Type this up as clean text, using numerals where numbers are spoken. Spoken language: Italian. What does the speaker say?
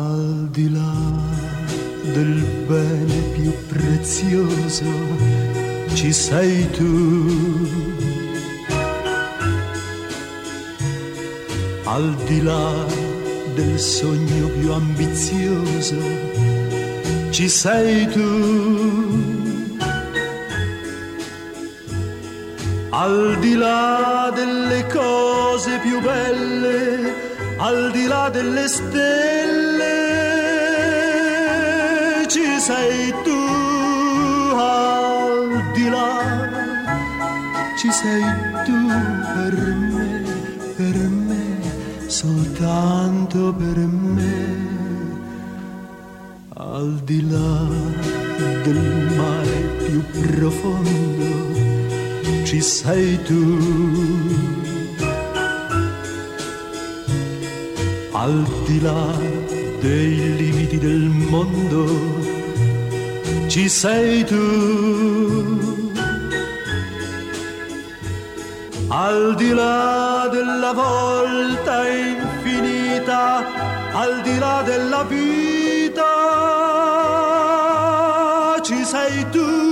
Al di là del bene più prezioso ci sei tu. Al di là del sogno più ambizioso ci sei tu. Al di là delle cose più belle, al di là delle stelle ci sei tu. Al di là ci sei tu per me, soltanto per me. Al di là del mare più profondo ci sei tu. Al di là dei limiti del mondo ci sei tu. Al di là della volta infinita, al di là della vita ci sei tu.